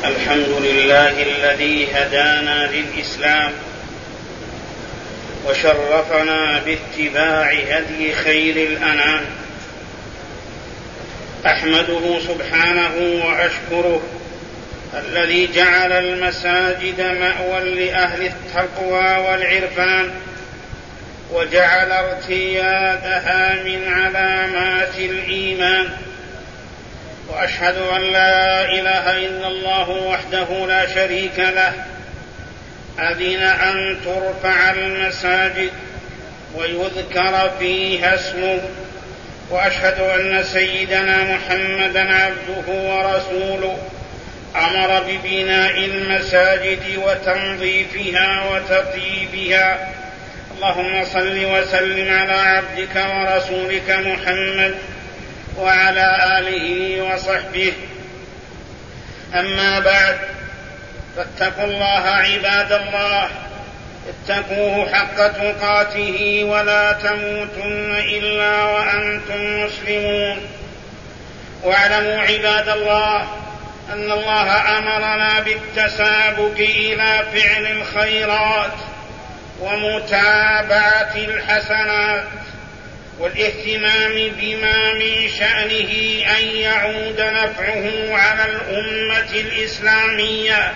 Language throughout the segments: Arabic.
الحمد لله الذي هدانا للإسلام وشرفنا باتباع هدي خير الأنام. أحمده سبحانه وأشكره الذي جعل المساجد مأوى لأهل التقوى والعرفان، وجعل ارتيادها من علامات الإيمان. وأشهد أن لا إله إلا الله وحده لا شريك له، أذن أن ترفع المساجد ويذكر فيها اسمه. وأشهد أن سيدنا محمدا عبده ورسوله، أمر ببناء المساجد وتنظيفها وتطييبها. اللهم صل وسلم على عبدك ورسولك محمد وعلى آله وصحبه. أما بعد، فاتقوا الله عباد الله، اتقوه حق تقاته ولا تموتن إلا وأنتم مسلمون. واعلموا عباد الله أن الله أمرنا بالتسابق إلى فعل الخيرات ومتابعة الحسنات والاهتمام بما من شأنه أن يعود نفعه على الأمة الإسلامية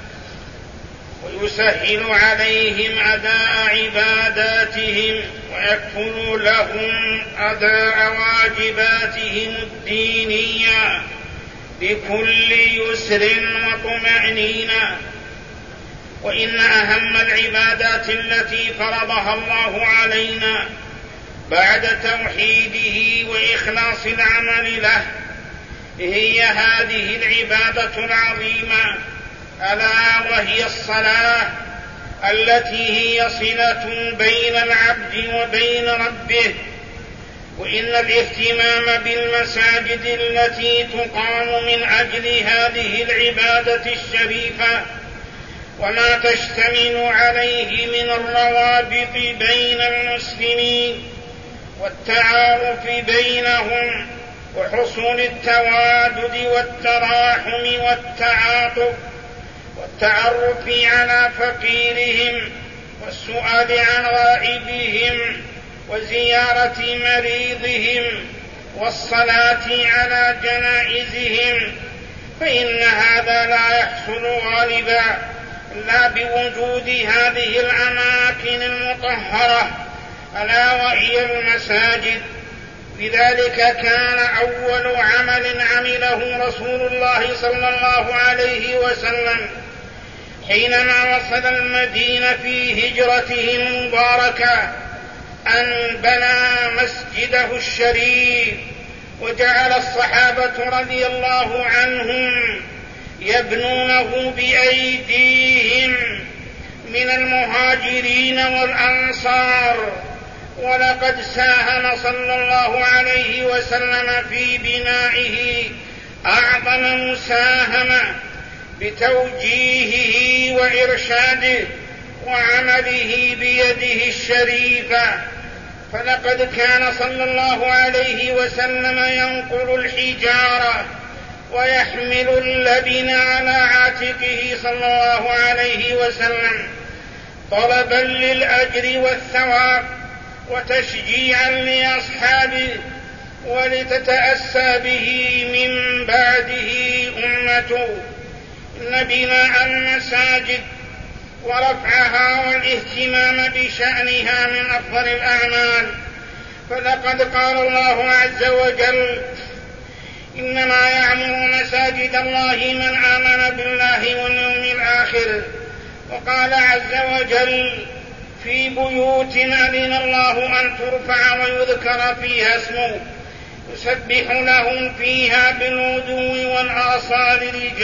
ويسهل عليهم أداء عباداتهم ويكفل لهم أداء واجباتهم الدينية بكل يسر وطمأنينة. وإن أهم العبادات التي فرضها الله علينا بعد توحيده وإخلاص العمل له هي هذه العبادة العظيمة، ألا وهي الصلاة، التي هي صلة بين العبد وبين ربه. وإن الاهتمام بالمساجد التي تقام من أجل هذه العبادة الشريفة وما تشتمل عليه من الروابط بين المسلمين والتعارف بينهم وحصول التوادد والتراحم والتعاطف والتعرف على فقيرهم والسؤال عن غائبهم وزيارة مريضهم والصلاة على جنائزهم، فإن هذا لا يحصل غالبا إلا بوجود هذه الأماكن المطهرة ألا وهي المساجد. لذلك كان أول عمل عمله رسول الله صلى الله عليه وسلم حينما وصل المدينة في هجرته المباركة أن بنى مسجده الشريف، وجعل الصحابة رضي الله عنهم يبنونه بأيديهم من المهاجرين والأنصار. ولقد ساهم صلى الله عليه وسلم في بنائه أعظم مساهمة بتوجيهه وإرشاده وعمله بيده الشريفة. فلقد كان صلى الله عليه وسلم ينقل الحجارة ويحمل اللبن على عاتقه صلى الله عليه وسلم طلبا للأجر والثواب وتشجيعا لأصحابه ولتتأسى به من بعده أمته. إن بناء المساجد ورفعها والاهتمام بشأنها من أفضل الأعمال، فلقد قال الله عز وجل: إنما يعمر مساجد الله من آمن بالله واليوم الآخر. وقال عز وجل: في بيوت أذن الله أن ترفع ويذكر فيها اسمه يسبح لهم فيها بالغدو والآصال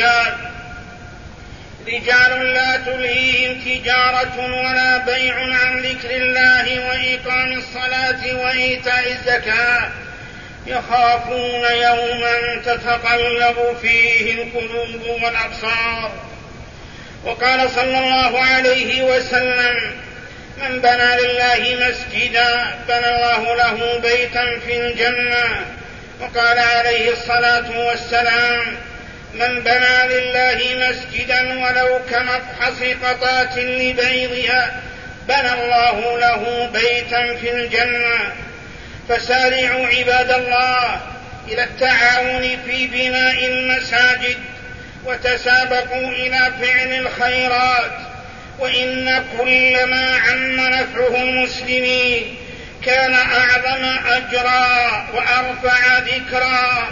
رجال لا تلهيهم تجارة ولا بيع عن ذكر الله وإقام الصلاة وإيتاء الزكاة يخافون يوما تتقلب فيه القلوب والأبصار. وقال صلى الله عليه وسلم: من بنى لله مسجدا بنى الله له بيتا في الجنة. وقال عليه الصلاة والسلام: من بنى لله مسجدا ولو كمفحص قطات لبيضها بنى الله له بيتا في الجنة. فسارعوا عباد الله إلى التعاون في بناء المساجد وتسابقوا إلى فعل الخيرات، وإن كل ما عم نفعه المسلمين كان أعظم أجرا وأرفع ذكرا.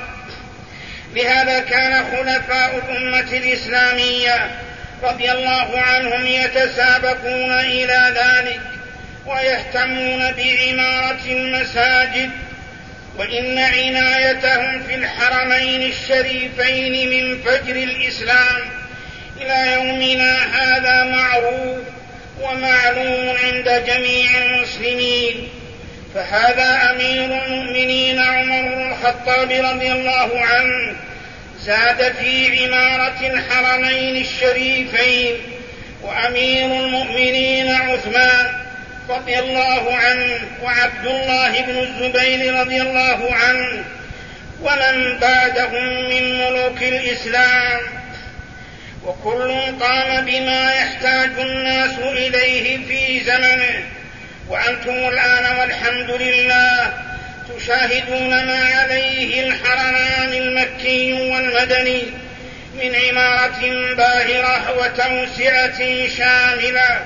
لهذا كان خلفاء الأمة الإسلامية رضي الله عنهم يتسابقون إلى ذلك ويهتمون بعمارة المساجد، وإن عنايتهم في الحرمين الشريفين من فجر الإسلام إلى يومنا هذا معروف ومعلوم عند جميع المسلمين. فهذا أمير المؤمنين عمر بن الخطاب رضي الله عنه زاد في عمارة الحرمين الشريفين، وأمير المؤمنين عثمان رضي الله عنه وعبد الله بن الزبير رضي الله عنه ومن بعدهم من ملوك الإسلام، وكل قام بما يحتاج الناس إليه في زمنه. وأنتم الآن والحمد لله تشاهدون ما عليه الحرمان المكي والمدني من عمارة باهرة وتوسعة شاملة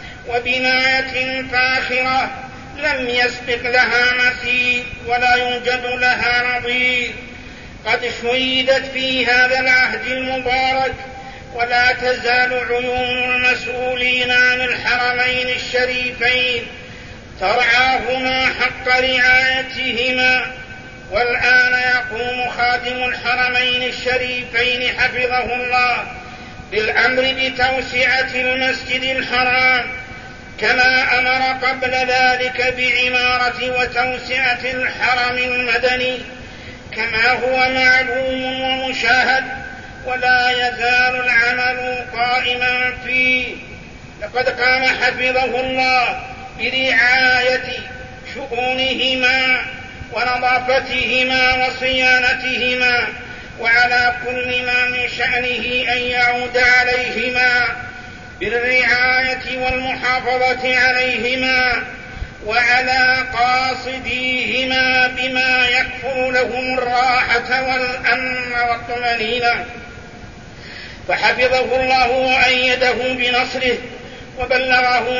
وبناية فاخرة لم يسبق لها مثيل ولا يوجد لها نظير، قد شيدت في هذا العهد المبارك، ولا تزال عيون المسؤولين عن الحرمين الشريفين ترعاهما حق رعايتهما. والآن يقوم خادم الحرمين الشريفين حفظه الله بالأمر بتوسعة المسجد الحرام، كما أمر قبل ذلك بعمارة وتوسعة الحرم المدني كما هو معلوم ومشاهد، ولا يزال العمل قائما فيه. لقد قام حفظه الله برعاية شؤونهما ونظافتهما وصيانتهما، وعلى كل ما من شأنه أن يعود عليهما بالرعاية والمحافظة عليهما، وعلى قاصديهما بما يكفر لهم الراحة والأمن والطمأنينة. فحفظه الله وأيده بنصره وبلغه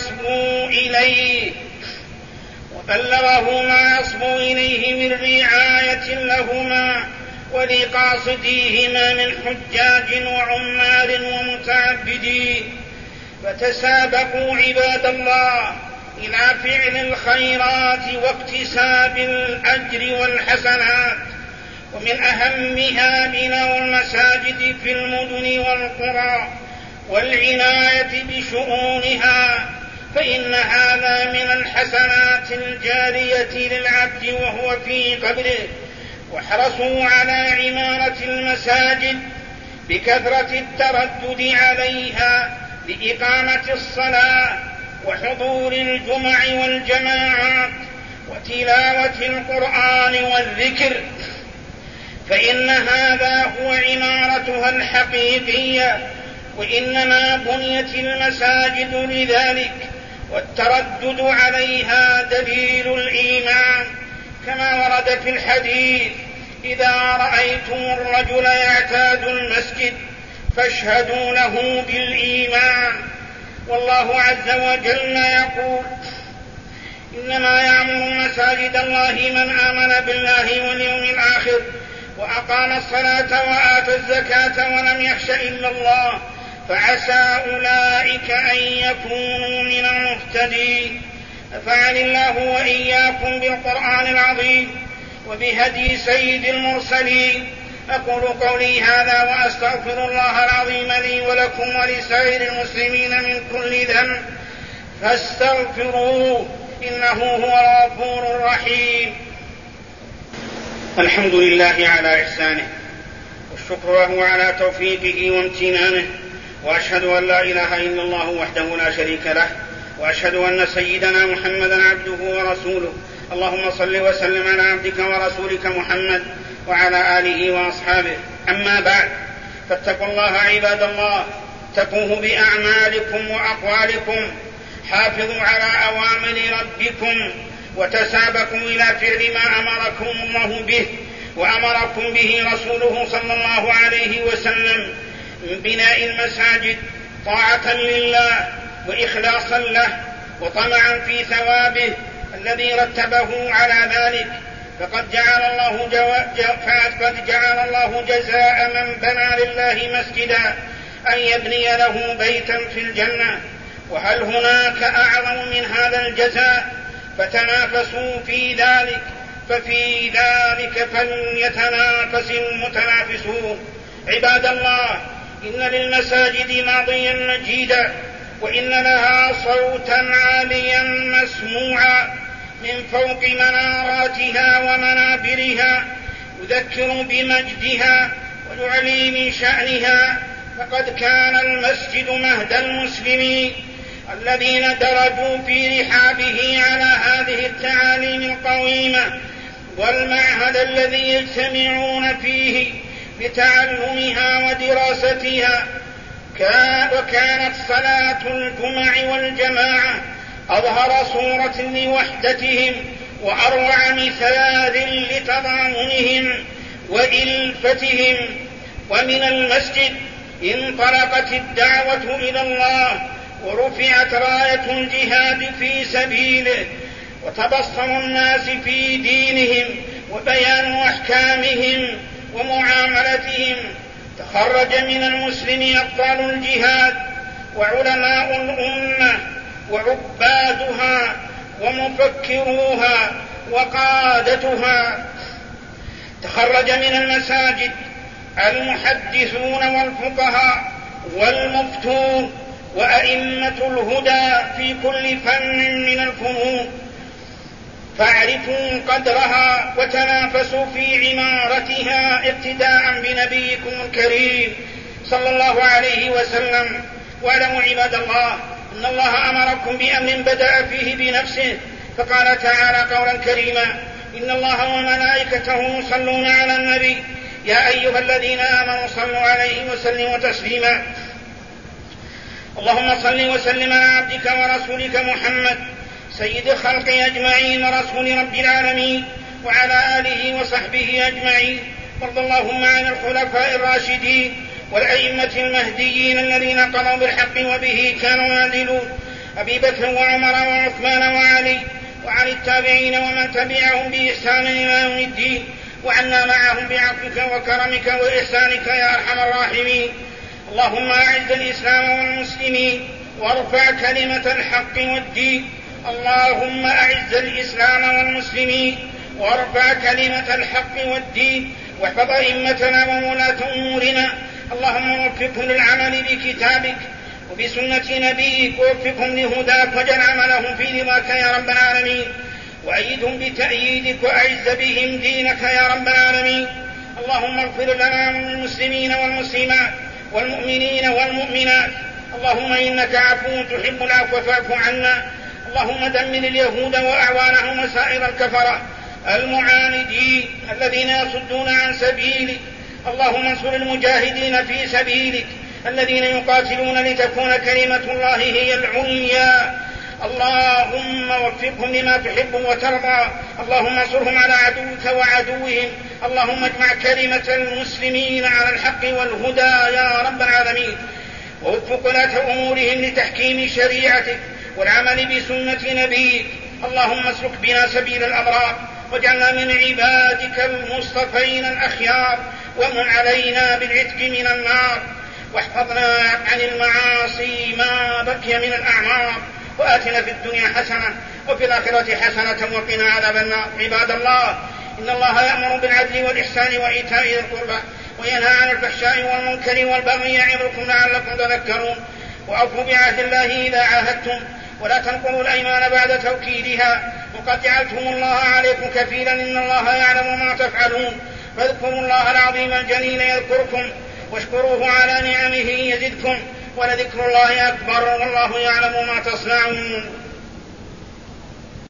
ما يصبو إليه من رعاية لهما ولقاصديهما من حجاج وعمال ومتعبدين. فتسابقوا عباد الله إلى فعل الخيرات واكتساب الأجر والحسنات، ومن أهمها بناء المساجد في المدن والقرى والعناية بشؤونها، فإن هذا من الحسنات الجارية للعبد وهو في قبره. واحرصوا على عمارة المساجد بكثرة التردد عليها لإقامة الصلاة وحضور الجمع والجماعات وتلاوة القرآن والذكر، فإن هذا هو عمارتها الحقيقية، وإنما بنيت المساجد لذلك، والتردد عليها دليل الإيمان، كما ورد في الحديث: إذا رأيتم الرجل يعتاد المسجد فاشهدوا له بالإيمان. والله عز وجل يقول: إنما يعمر مساجد الله من آمن بالله واليوم الآخر وأقام الصلاة وآتى الزكاة ولم يخش إلا الله فعسى أولئك أن يكونوا من المهتدين. نفعني الله وإياكم بالقرآن العظيم وبهدي سيد المرسلين. أقول قولي هذا وأستغفر الله العظيم لي ولكم ولسائر المسلمين من كل ذنب فاستغفروه إنه هو الغفور الرحيم. الحمد لله على إحسانه، والشكر له على توفيقه وامتنانه، وأشهد أن لا إله إلا الله وحده لا شريك له، وأشهد أن سيدنا محمدا عبده ورسوله. اللهم صل وسلم على عبدك ورسولك محمد وعلى آله وأصحابه. أما بعد، فاتقوا الله عباد الله، اتقوه بأعمالكم وأقوالكم، حافظوا على أوامر ربكم، وتسابقوا إلى فعل ما أمركم الله به وأمركم به رسوله صلى الله عليه وسلم من بناء المساجد طاعة لله وإخلاصا له وطمعا في ثوابه الذي رتبه على ذلك. فقد جعل الله جزاء من بنى لله مسجدا أن يبني له بيتا في الجنة، وهل هناك أعظم من هذا الجزاء؟ فتنافسوا في ذلك، ففي ذلك فليتنافس المتنافسون. عباد الله، إن للمساجد ماضيا مجيدا، وإن لها صوتا عاليا مسموعا من فوق مناراتها ومنابرها يذكر بمجدها ويعلي من شأنها. فقد كان المسجد مهد المسلمين الذين درجوا في رحابه على هذه التعاليم القويمة، والمعهد الذي يجتمعون فيه لتعلمها ودراستها. وكانت صلاة الجمع والجماعة أظهر صورة لوحدتهم وأروع مثال لتضامنهم وإلفتهم. ومن المسجد انطلقت الدعوة إلى الله، ورفعت راية الجهاد في سبيله، وتبصر الناس في دينهم وبيان أحكامهم ومعاملتهم. تخرج من المسلمين أبطال الجهاد وعلماء الأمة وعبادها ومفكروها وقادتها. تخرج من المساجد المحدثون والفقهاء والمفتون وأئمة الهدى في كل فن من الفنون، فاعرفوا قدرها وتنافسوا في عمارتها ابتداء بنبيكم الكريم صلى الله عليه وسلم. واعلموا عباد الله أن الله أمركم بأمر بدأ فيه بنفسه، فقال تعالى قولا كريما: إن الله وملائكته يصلون على النبي يا أيها الذين آمنوا صلوا عليه وسلموا تسليما. اللهم صل وسلم على عبدك ورسولك محمد سيد الخلق أجمعين ورسول رب العالمين وعلى آله وصحبه أجمعين. وارض اللهم عن الخلفاء الراشدين والأئمة المهديين الذين قضوا بالحق وبه كانوا يعدلون، أبي بكر وعمر وعثمان وعلي، وعن التابعين ومن تبعهم بإحسان إلى يوم الدين، وعنا معهم بعفوك وكرمك وإحسانك يا أرحم الراحمين. اللهم أعز الإسلام والمسلمين وارفع كلمة الحق والدين. اللهم أعز الإسلام والمسلمين وارفع كلمة الحق والدين، واحفظ أئمتنا وولاة أمورنا. اللهم وفقهم للعمل بكتابك وبسنة نبيك، ووفقهم لهداك واجعل عملهم في رضاك يا رب العالمين، وأيدهم بتأييدك وأعز بهم دينك يا رب العالمين. اللهم اغفر لنا والمسلمين والمسلمات والمؤمنين والمؤمنات. اللهم إنك عفو تحب العفو فاعف عنا. اللهم دمر اليهود وأعوانهم وسائر الكفرة المعاندين الذين يصدون عن سبيلك. اللهم انصر المجاهدين في سبيلك الذين يقاتلون لتكون كلمة الله هي العليا. اللهم وفقهم لما تحب وترضى. اللهم انصرهم على عدوك وعدوهم. اللهم اجمع كلمة المسلمين على الحق والهدى يا رب العالمين، ووفق ولاة أمورهم لتحكيم شريعتك والعمل بسنة نبيك. اللهم اسلك بنا سبيل الأبرار، واجعلنا من عبادك المصطفين الأخيار، ومن علينا بالعتق من النار، واحفظنا عن المعاصي ما بقي من الأعمار، وآتنا في الدنيا حسنة وفي الآخرة حسنة وقنا عذاب النار. عباد الله، إن الله يأمر بالعدل والإحسان وإيتاء ذي القربى وينهى عن الفحشاء والمنكر والبغي يعظكم لعلكم تذكرون. وأوفوا بعهد الله إذا عاهدتم، ولا تنقضوا الأيمان بعد توكيدها، وقد جعلتم الله عليكم كفيلا إن الله يعلم ما تفعلون. فاذكروا الله العظيم الجليل يذكركم، واشكروه على نعمه يزدكم، ولذكر الله أكبر والله يعلم ما تصنعون.